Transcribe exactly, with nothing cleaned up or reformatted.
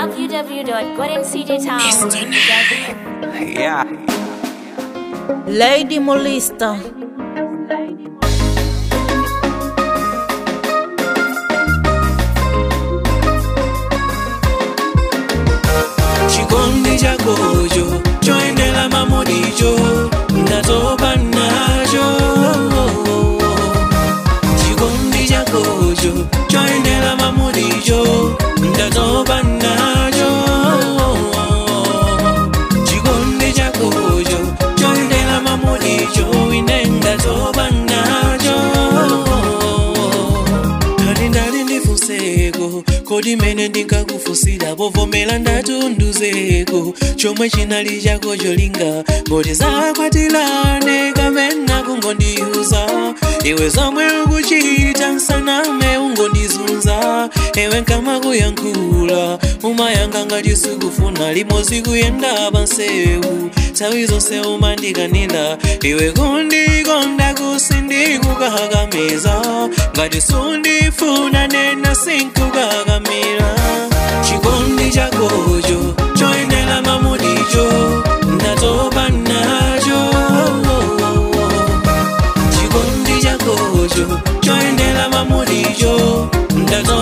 w w w dot golden c j town dot com. Yeah. Lady Molista. Chikondi chakocho choendela mamodicho ndatopa nacho. Chikondi chakocho choendela mamodicho ndatopa nacho. Chikondi chakocho choendela mamodicho ine ndatopa nacho. Kali ndali ndifuseko kodi mene ndingakufusira bovomera ndatunduzeko chomwe chinali chako cholinga ngoti zakwatilane kamena kungondiuza iwe zomwe ukuchita nsaname ungondizunza ewe nkama kuyankhula umayanga ngati sikufuna limodzi kuyenda pansewu nthawi zonse umandikanira iwe kundikonda kusindikukakamiza ngati sundifuna nena sinkukakamira. Chikondi chakocho choendela mamodicho ndatopa nacho. Chikondi chakocho choendela mamodicho ndatopa